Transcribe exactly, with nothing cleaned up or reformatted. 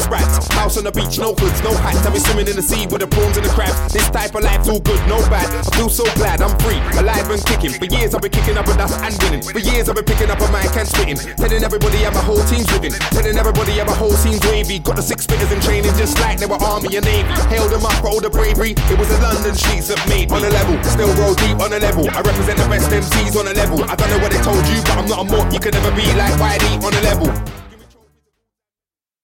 rats. House on the beach, no hoods, no hats. I've been swimming in the sea with the prawns and the crabs. This type of life's all good, no bad. I feel so glad I'm free, alive and kicking. For years I've been kicking up a dust and winning. For years I've been picking up a mic and spitting. Telling everybody how my whole team's living. Telling everybody how my whole team's wavy. Got the six spitters in training just like they were army and navy. Hailed them up for all the bravery. It was the London streets that made me. On a level, still roll deep on a level. I represent the best M Cs on a level. I don't know what they told you, but I'm not a mort. You can never be like Y D on a level.